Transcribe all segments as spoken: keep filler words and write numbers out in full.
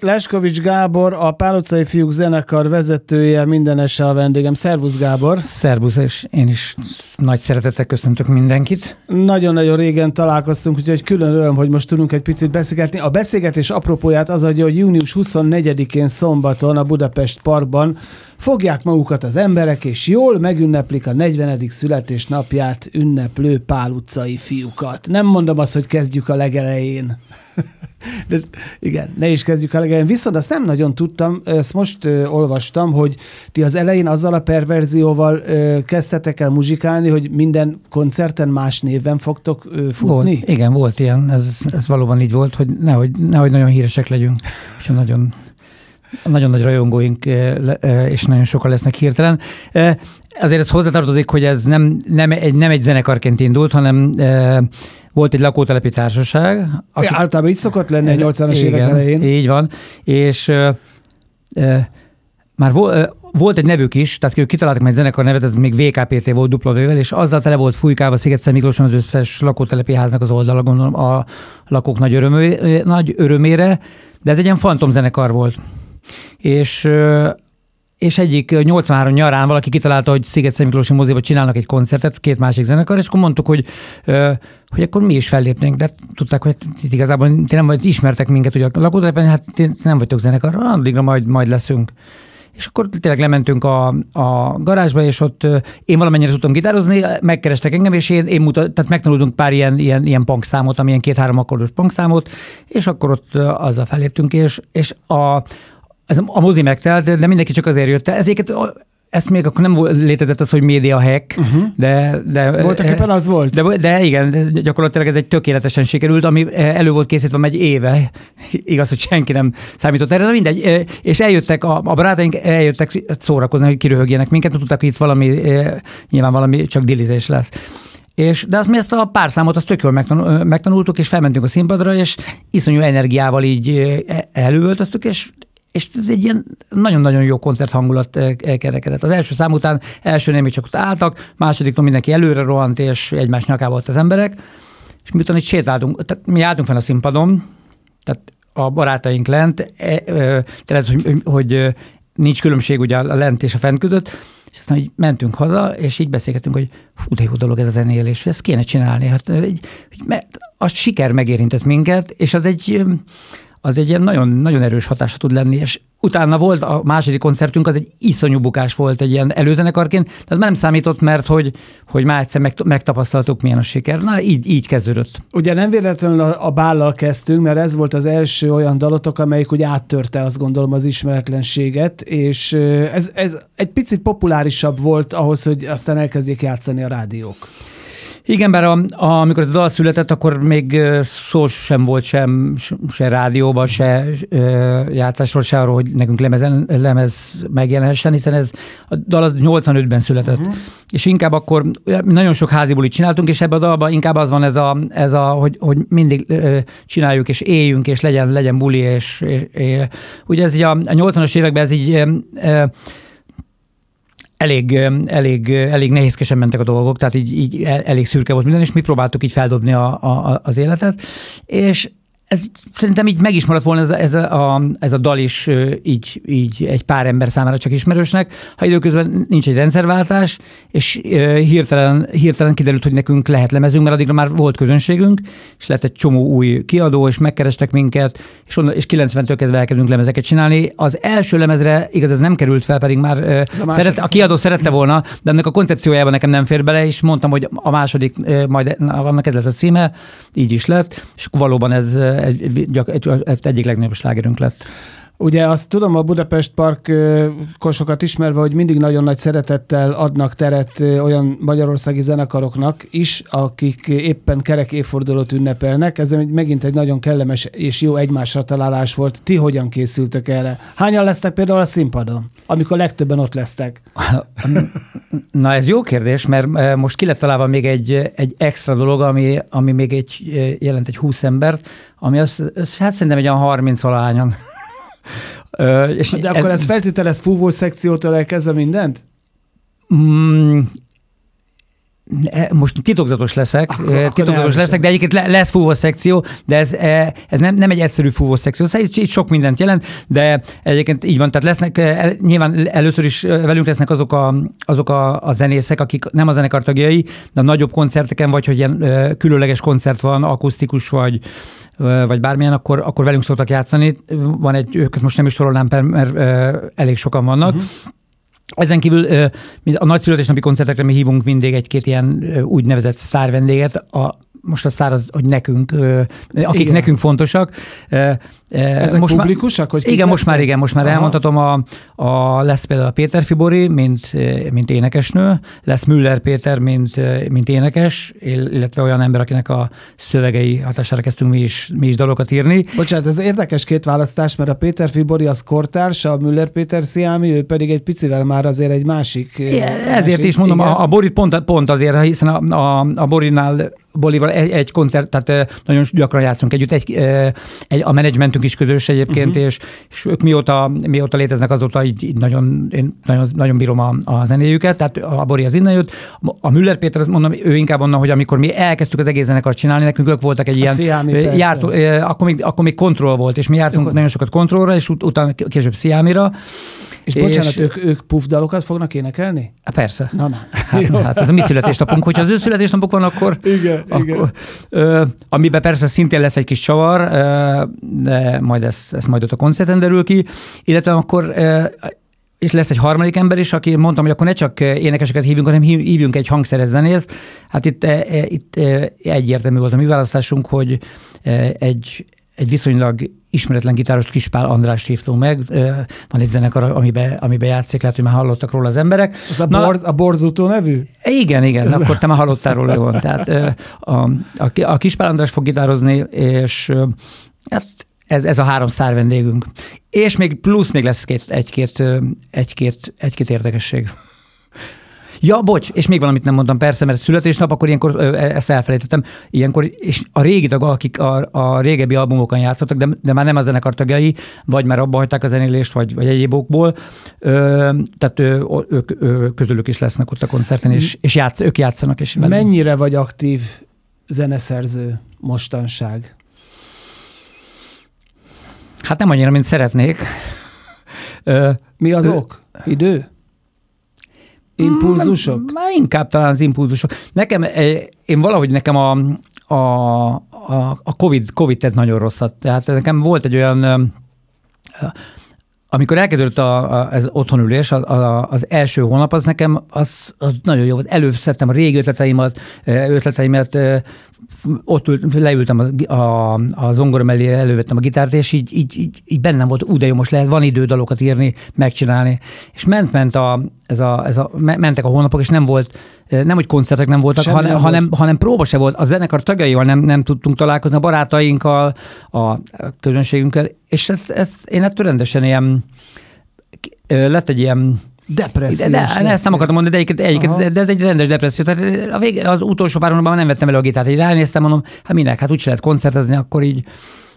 Leskovics Gábor, a Pál utcai fiúk zenekar vezetője, mindenese a vendégem. Szervusz, Gábor! Szervusz, és én is nagy szeretettel köszöntök mindenkit. Nagyon-nagyon régen találkoztunk, úgyhogy külön öröm, hogy most tudunk egy picit beszélgetni. A beszélgetés apropóját az adja, hogy június huszonnegyedikén szombaton a Budapest Parkban fogják magukat az emberek, és jól megünneplik a negyvenedik születésnapját ünneplő Pál utcai fiúkat. Nem mondom azt, hogy kezdjük a legelején. De igen, ne is kezdjük a legelején. Viszont azt nem nagyon tudtam, ezt most ö, olvastam, hogy ti az elején azzal a perverzióval ö, kezdtetek el muzsikálni, hogy minden koncerten más néven fogtok ö, futni? Volt, igen, volt ilyen. Ez, ez valóban így volt, hogy nehogy, nehogy nagyon híresek legyünk. Úgyhogy nagyon... Nagyon nagy rajongóink, és nagyon sokan lesznek hirtelen. Azért ez hozzátartozik, hogy ez nem, nem, egy, nem egy zenekarként indult, hanem volt egy lakótelepi társaság. Aki... Ja, általában így szokott lenni a nyolcvanas évek elején. Így van, és már volt egy nevük is, tehát ők kitaláltak meg egy zenekar nevet, ez még vé ká pé té volt dupla vével, és azzal tele volt fújkálva Sziget Miklóson az összes lakótelepi háznak az oldala, gondolom a lakók nagy, örömé, nagy örömére, de ez egy ilyen fantomzenekar volt. És, és egyik nyolcvanhárom nyarán valaki kitalálta, hogy Sziget Miklósi moziba csinálnak egy koncertet, két másik zenekar, és akkor mondtuk, hogy, hogy akkor mi is fellépnénk, de tudták, hogy itt igazából ti nem vagy, ismertek minket, ugye a lakótelepen, hát ti nem vagytok zenekar, addigra majd, majd leszünk. És akkor tényleg lementünk a, a garázsba, és ott én valamennyire tudtam gitározni, megkerestek engem, és én, én mutat, tehát megtanultunk pár ilyen, ilyen, ilyen punk számot, amilyen két-három akkordos punk számot, és akkor ott azzal felléptünk, és, és a Ez a mozi megtelt, de mindenki csak azért jött. Ezeket, ezt még akkor nem létezett az, hogy média hack, uh-huh. de, de... Voltak éppen az volt? De, de igen, gyakorlatilag ez egy tökéletesen sikerült, ami elő volt készítve egy éve. Igaz, hogy senki nem számított erre, de mindegy. És eljöttek, a, a barátaink eljöttek szórakozni, hogy kiröhögjenek minket, tudták, hogy itt valami, nyilván valami csak dilizés lesz. És, de azt mi ezt a pár számot azt tök jól megtanul, megtanultuk, és felmentünk a színpadra, és iszonyú energiával így előöltöztük, és és ez egy ilyen nagyon-nagyon jó koncerthangulat kerekedett. Az első szám után elsőnél még csak ott álltak, másodikon mindenki előre rohant, és egymás nyakába volt az emberek, és miután itt sétáltunk, tehát mi álltunk fel a színpadon, tehát a barátaink lent, tehát ez, hogy, hogy nincs különbség ugye a lent és a fent között, és aztán így mentünk haza, és így beszélgettünk, hogy hú, de jó dolog ez a zenélés, hogy ezt kéne csinálni. Hát, mert a siker megérintett minket, és az egy... az egy ilyen nagyon, nagyon erős hatása tud lenni, és utána volt a második koncertünk, az egy iszonyú bukás volt egy ilyen előzenekarként, de az már nem számított, mert hogy, hogy már egyszer megtapasztaltuk, milyen a siker. Na, így, így kezdődött. Ugye nem véletlenül a, a Bállal kezdtünk, mert ez volt az első olyan dalotok, amelyik úgy áttörte, azt gondolom, az ismeretlenséget, és ez, ez egy picit populárisabb volt ahhoz, hogy aztán elkezdjék játszani a rádiók. Igen, bár a, a, amikor ez a dal született, akkor még szó sem volt sem, se rádióban, se ö, játszásról, se arról, hogy nekünk lemezen, lemez megjelenhessen, hiszen ez a dal az nyolcvanötben született. Uh-huh. És inkább akkor nagyon sok házi bulit csináltunk, és ebben a dalban inkább az van ez a, ez a hogy, hogy mindig ö, csináljuk, és éljünk, és legyen, legyen buli, és, és, és ugye ez így a, a nyolcvanas években ez így ö, ö, Elég, elég, elég nehézkesen mentek a dolgok, tehát így, így elég szürke volt minden, és mi próbáltuk így feldobni a, a, az életet, és ez szerintem így meg is maradt volna ez a, ez a, ez a dal is így, így egy pár ember számára csak ismerősnek, ha időközben nincs egy rendszerváltás, és hirtelen, hirtelen kiderült, hogy nekünk lehet lemezünk, mert addigra már volt közönségünk, és lett egy csomó új kiadó, és megkerestek minket, és, onnan, és kilencventől kezdve elkezdünk lemezeket csinálni. Az első lemezre, igaz, ez nem került fel, pedig már a, szeret, a kiadó szerette volna, de ennek a koncepciójában nekem nem fér bele, és mondtam, hogy a második, majd annak ez lesz a címe, így is lett, és valóban ez Egy, egy, egy, egyik legnagyobb slágerünk lett. Ugye azt tudom a Budapest Park kosokat ismerve, hogy mindig nagyon nagy szeretettel adnak teret olyan magyarországi zenekaroknak is, akik éppen kerek évfordulót ünnepelnek. Ez megint egy nagyon kellemes és jó egymásra találás volt. Ti hogyan készültök erre? Hányan lesznek például a színpadon, amikor legtöbben ott lesztek? Na ez jó kérdés, mert most ki lett találva még egy, egy extra dolog, ami, ami még egy, jelent egy húsz embert, ami az, az hát szerintem egy olyan harminc-valahányan. Ö, és De akkor ez, ez feltételez fúvó szekciótól elkezdve mindent? Mm, most titokzatos leszek, Akkor- akkor titokzatos ne leszek, de egyébként le- lesz fúvós szekció, de ez, ez nem, nem egy egyszerű fúvós szekció, szóval itt sok mindent jelent, de egyébként így van, tehát lesznek, nyilván először is velünk lesznek azok a, azok a, a zenészek, akik nem a zenekar tagjai, de a nagyobb koncerteken, vagy hogy ilyen különleges koncert van, akusztikus, vagy, vagy bármilyen, akkor, akkor velünk szoktak játszani. Van egy, őket most nem is sorolnám, mert elég sokan vannak. Uh-huh. Ezen kívül a nagy születésnapi koncertekre mi hívunk mindig egy-két ilyen úgynevezett sztár vendéget. A, most a sztár az, hogy nekünk, akik igen. nekünk fontosak. Ezek most publikusak? Már, igen, most már, igen, most már Aha. elmondhatom, a, a, lesz például a Péter Fibori, mint, mint énekesnő, lesz Müller Péter, mint, mint énekes, illetve olyan ember, akinek a szövegei hatására kezdtünk mi is, mi is dalokat írni. Bocsánat, ez érdekes két választás, mert a Péter Fibori az kortárs, a Müller Péter Sziámi, ő pedig egy picivel már azért egy másik... Igen, ezért másik, is mondom, a, a Borit pont, pont azért, hiszen a, a, a Borinál Bolival egy, egy koncert, tehát nagyon gyakran játszunk együtt, egy, egy, a menedzsmentünk is közös egyébként, uh-huh. és, és ők mióta, mióta léteznek, azóta így, így nagyon, én nagyon, nagyon bírom a, a zenéjüket, tehát a Bori az innen jött. A Müller Péter, azt mondom, ő inkább onnan, hogy amikor mi elkezdtük az egész zenekart csinálni, nekünk ők voltak egy ilyen, jártó, akkor, még, akkor még kontroll volt, és mi jártunk Akkor... nagyon sokat kontrollra, és ut- utána később Sziámira. És, és bocsánat, ők, ők puffdalokat fognak énekelni? Hát persze. Na, na. Hát, hát ez a mi születésnapunk, hogyha az ő születésnapok van, akkor... Igen, akkor igen. Ö, amiben persze szintén lesz egy kis csavar, ö, de majd ezt, ezt majd ott a koncerten derül ki, illetve akkor... Ö, és lesz egy harmadik ember is, aki mondtam, hogy akkor ne csak énekeseket hívjunk, hanem hívjunk egy hangszeres zenészt. Hát itt, itt egyértelmű volt a mi választásunk, hogy egy, egy viszonylag ismeretlen gitárost, Kispál Andrást hívtunk meg. Van egy zenekar, amiben, amiben játszik, lehet, hogy már hallottak róla az emberek. Ez a, borz, a Borzutó nevű? Igen, igen, Ez akkor te már hallottál róla, van. Tehát a, a, a Kispál András fog gitározni, és ezt Ez, ez a három sztár vendégünk. És még plusz még lesz két, egy-két, egy-két, egy-két érdekesség. Ja, bocs, és még valamit nem mondtam, persze, mert születésnap, akkor ilyenkor ezt elfelejtettem. Ilyenkor, és a régi tagok, akik a, a régebbi albumokon játszottak, de, de már nem a zenekar tagjai, vagy már abba hagyták a zenélést, vagy, vagy egyéb okból, ö, tehát ő, ők ő, közülük is lesznek ott a koncerten, és, és játsz, ők játszanak. És mennyire vagy aktív zeneszerző mostanság? Hát nem annyira, mint szeretnék. Mi az ok? Idő? Impulzusok? Már inkább talán az impulzusok. Nekem, én valahogy nekem a, a, a, a COVID, COVID tett nagyon rosszat. Tehát nekem volt egy olyan, amikor elkezdődött a, a, ez otthonülés, a, a, az első hónap, az nekem az, az nagyon jó volt. Előszedtem a régi ötleteimet, ötleteimet ott ült, leültem a, a, a zongora mellé, elővettem a gitárt, és így, így, így, így bennem volt, ú, de jó, most lehet, van idő dalokat írni, megcsinálni. És ment, ment a, ez a, ez a, mentek a hónapok, és nem volt, nem, hogy koncertek nem voltak, hanem, nem hanem, volt. hanem próba se volt. A zenekar tagjaival nem, nem tudtunk találkozni, a barátainkkal, a közönségünkkel, és ezt, ezt én ettől rendesen ilyen, lett egy ilyen depressziós. De, de, de ezt nem akartam mondani, de, egyébként, egyébként, de ez egy rendes depresszió. Tehát a vége, az utolsó pár hónapban nem vettem elő a gitárt, így ránéztem, mondom, hát minek, hát úgy se lehet koncertezni, akkor így...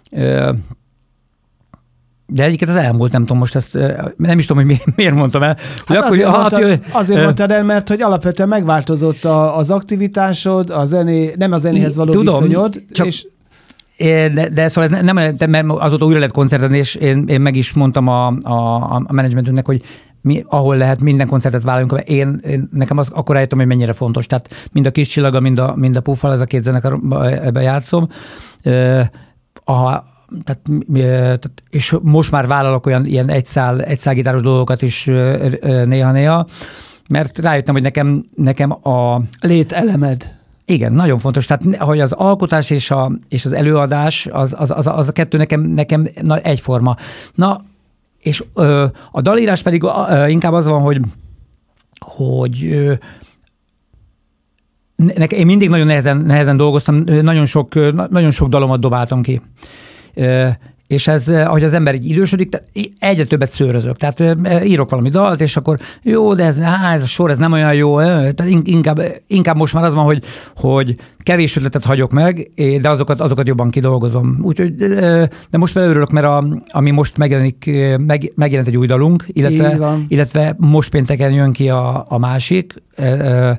De egyébként az elmúlt, nem tudom most ezt, nem is tudom, hogy miért mondtam el. Hát akkor, azért, mondtad, jöjj, azért mondtad el, mert hogy alapvetően megváltozott a, az aktivitásod, a zené, nem a zenéhez való tudom, viszonyod, csak és... De, de szóval ez nem, nem azóta újra lehet koncertezni, és én, én meg is mondtam a, a, a menedzsmentünknek, hogy mi, ahol lehet, minden koncertet vállaljunk. Én, én nekem az, akkor rájöttem, hogy mennyire fontos. Tehát mind a Kis Csillaga, mind a, mind a Puffal, ez a két zenekar, ebben játszom. A, tehát, tehát, és most már vállalok olyan ilyen egyszál, egyszálgitáros dolgokat is néha-néha, mert rájöttem, hogy nekem, nekem a... lételemed. Igen, nagyon fontos. Tehát, hogy az alkotás és, a, és az előadás, az, az, az, az a kettő nekem, nekem na, egyforma. Na, és ö, a dalírás pedig ö, inkább az van, hogy, hogy ö, nekem, én mindig nagyon nehezen, nehezen dolgoztam, nagyon sok, nagyon sok dalomat dobáltam ki. Ö, és ez, ahogy az ember így idősödik, egyre többet szőrözök. Tehát írok valami dalt, és akkor jó, de ez, á, ez a sor, ez nem olyan jó. Tehát inkább, inkább most már az van, hogy, hogy kevés ötletet hagyok meg, de azokat, azokat jobban kidolgozom. Úgyhogy, de most vele örülök, mert a, ami most megjelenik, meg, megjelent egy új dalunk, illetve, illetve most pénteken jön ki a, a másik,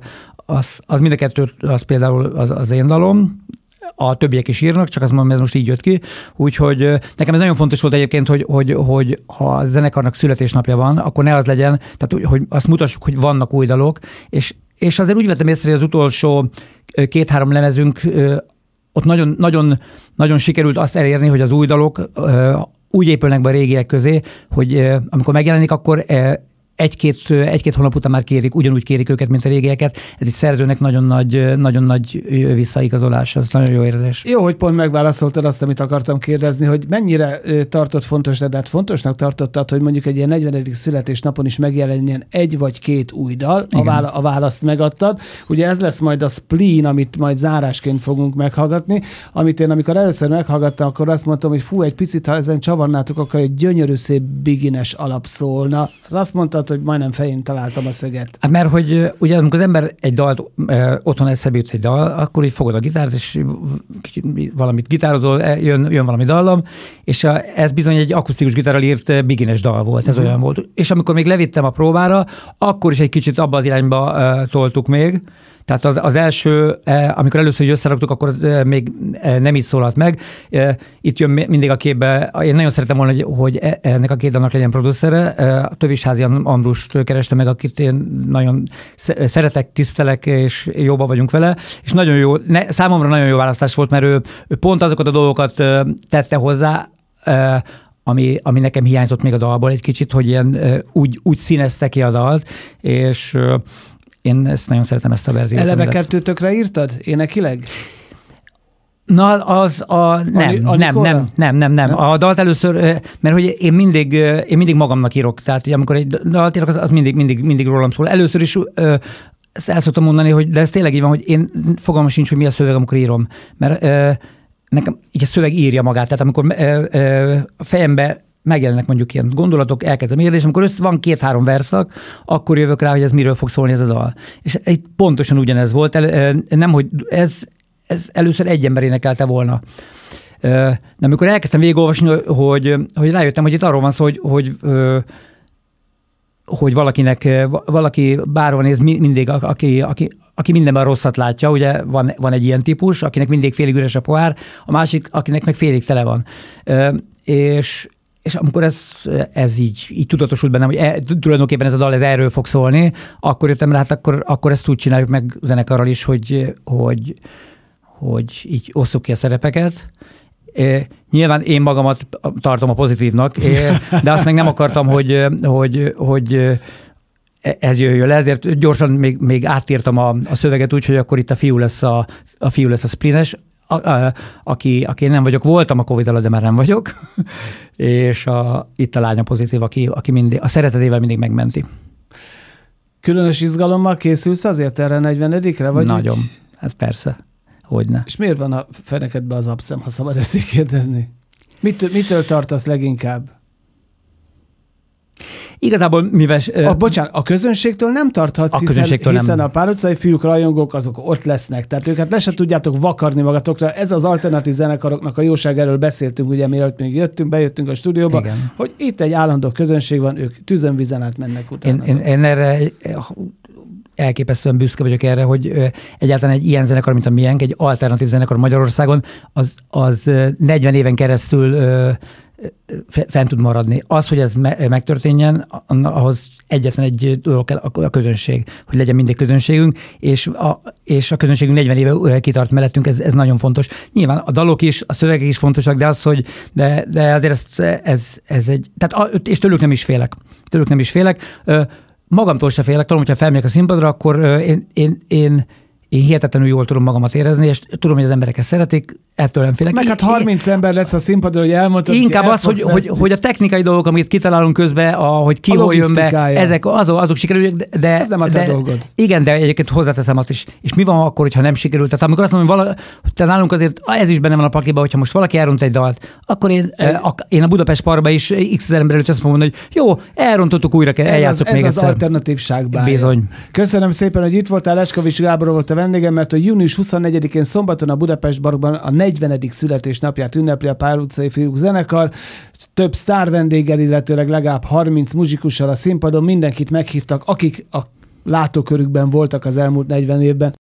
az, az mind a kettő, az például az, az én dalom, a többiek is írnak, csak azt mondom, ez most így jött ki. Úgyhogy nekem ez nagyon fontos volt egyébként, hogy, hogy, hogy ha a zenekarnak születésnapja van, akkor ne az legyen, tehát hogy azt mutassuk, hogy vannak új dalok, és, és azért úgy vettem észre, hogy az utolsó két-három lemezünk, ott nagyon, nagyon, nagyon sikerült azt elérni, hogy az új dalok úgy épülnek be a régiek közé, hogy amikor megjelenik, akkor egy-két, egy-két hónap után már kérik, ugyanúgy kérik őket, mint a régieket. Ez egy szerzőnek nagyon nagy, nagyon nagy visszaigazolás, ez nagyon jó érzés. Jó, hogy pont megválaszoltad azt, amit akartam kérdezni, hogy mennyire tartott fontos, de hát fontosnak tartottad, hogy mondjuk egy ilyen negyvenedik születésnapon is megjelenjen egy vagy két új dal, a, vála, a választ megadtad. Ugye ez lesz majd a Spleen, amit majd zárásként fogunk meghallgatni, amit én amikor először meghallgattam, akkor azt mondtam, hogy fú, egy picit, ha ezen csavarnátok, akkor egy gyönyörű szép bigines alap szólna. Az azt mondtad, hogy majdnem fején találtam a szöget. Hát mert hogy ugye amikor az ember egy dalt, ö, otthon eszembe jut egy dal, akkor így fogod a gitárt, és kicsit valamit gitározol, jön, jön valami dallam, és a, ez bizony egy akusztikus gitárral írt bigines dal volt, ez uh-huh. olyan volt. És amikor még levittem a próbára, akkor is egy kicsit abba az irányba ö, toltuk még. Tehát az, az első, amikor először összeraktuk, akkor az még nem így szólalt meg. Itt jön mindig a képbe, én nagyon szeretem volna, hogy ennek a két dalnak legyen producere. A Tövisházi Ambrust kerestem meg, akit én nagyon szeretek, tisztelek, és jóba vagyunk vele. És nagyon jó, számomra nagyon jó választás volt, mert ő, ő pont azokat a dolgokat tette hozzá, ami, ami nekem hiányzott még a dalból egy kicsit, hogy ilyen úgy, úgy színezte ki a dalt, és én ezt nagyon szeretem, ezt a verziót. Eleve kettőtökre írtad énekileg? Na, az a... Nem, a, a nem, nem, nem, nem, nem. A dalt először, mert hogy én mindig, én mindig magamnak írok, tehát amikor egy dalt írok, az, az mindig, mindig, mindig rólam szól. Először is ezt el szoktam mondani, hogy de ez tényleg így van, hogy én fogalmam sincs, hogy mi a szöveg, amikor írom. Mert nekem így a szöveg írja magát, tehát amikor a fejembe megjelennek mondjuk ilyen gondolatok, elkezdem írni, és amikor össze van két-három verszak, akkor jövök rá, hogy ez miről fog szólni ez a dal. És itt pontosan ugyanez volt, el, nem, hogy ez, ez először egy ember énekelte volna. De amikor elkezdtem végigolvasni, hogy, hogy rájöttem, hogy itt arról van szó, hogy, hogy, hogy valakinek, valaki bárhol néz, mindig, aki, aki, aki mindenben rosszat látja, ugye van, van egy ilyen típus, akinek mindig félig üres a pohár, a másik, akinek meg félig tele van. És És amikor ez, ez így, így tudatosult bennem, hogy e, tulajdonképpen ez a dal ez erről fog szólni, akkor jöttem rá, hát akkor, akkor ezt úgy csináljuk meg zenekarral is, hogy, hogy, hogy így osszuk ki a szerepeket. É, nyilván én magamat tartom a pozitívnak, é, de azt meg nem akartam, hogy, hogy, hogy ez jöjjön le, ezért gyorsan még, még átírtam a, a szöveget úgy, hogy akkor itt a fiú lesz a, a, fiú lesz a Spleenes, A, a, aki, aki nem vagyok, voltam a Covid alatt, de már nem vagyok, és a, itt a lánya pozitív, aki, aki mindig, a szeretetével mindig megmenti. Különös izgalommal készülsz azért erre a negyvenedikre? Vagy nagyon, úgy? hát persze, hogyne. És miért van a fenekedbe az abszem, ha szabad ezt így kérdezni? Mit, mitől tartasz leginkább? Igazából mivel... A, bocsánat, a közönségtől nem tarthatsz, a hiszen, hiszen nem. a Pál utcai fiúk, rajongók, azok ott lesznek. Tehát őket le se tudjátok vakarni magatokra. Ez az alternatív zenekaroknak a jóság, erről beszéltünk, ugye mielőtt még jöttünk, bejöttünk a stúdióba, igen, hogy itt egy állandó közönség van, ők tűzön-vizen át mennek utána. Én, én, én erre elképesztően büszke vagyok erre, hogy egyáltalán egy ilyen zenekar, mint a miénk, egy alternatív zenekar Magyarországon, az, az negyven éven keresztül fent tud maradni. Az, hogy ez me- megtörténjen, ahhoz egyetlen egy dolog kell, a közönség, hogy legyen mindig közönségünk, és a, és a közönségünk negyven éve kitart mellettünk, ez, ez nagyon fontos. Nyilván a dalok is, a szövegek is fontosak, de az, hogy de, de azért ez, ez, ez egy, tehát, és tőlük nem is félek. Tőlük nem is félek. Magamtól se félek, tudom, hogyha felmegyek a színpadra, akkor én, én, én Én hihetetlenül jól tudom magamat érezni, és tudom, hogy az emberek ezt szeretik, ettől nem félek. Meg hát harminc én, ember lesz a színpadon, hogy elmondtad. Inkább az, hogy, hogy, hogy a technikai dolgok, amit kitalálunk közben, a, hogy ki hol jön be, ezek, azok, azok sikerülnek, de... Ez nem a te de, dolgod. Igen, de egyébként hozzáteszem azt is. És mi van akkor, hogyha nem sikerült? Tehát amikor azt mondom, hogy vala, te nálunk azért ez is benne van a pakliba, hogyha most valaki elront egy dalt, akkor én, a, én a Budapest Parkba is x ezer ember előtt azt fogom mondani, hogy jó, elrontottuk, újra kell, eljátszok még egyszer. Ez az alternatívság bája. Bizony. Köszönöm szépen, hogy itt voltál. Lecskovics Gábor volt a vendégem, mert a június huszonnegyedikén szombaton a Budapest Parkban a negyvenedik születésnapját ünnepli a Pál utcai fiúk zenekar. Több sztár vendéggel, illetőleg legalább harminc muzsikussal a színpadon, mindenkit meghívtak, akik a látókörükben voltak az elmúlt negyven évben.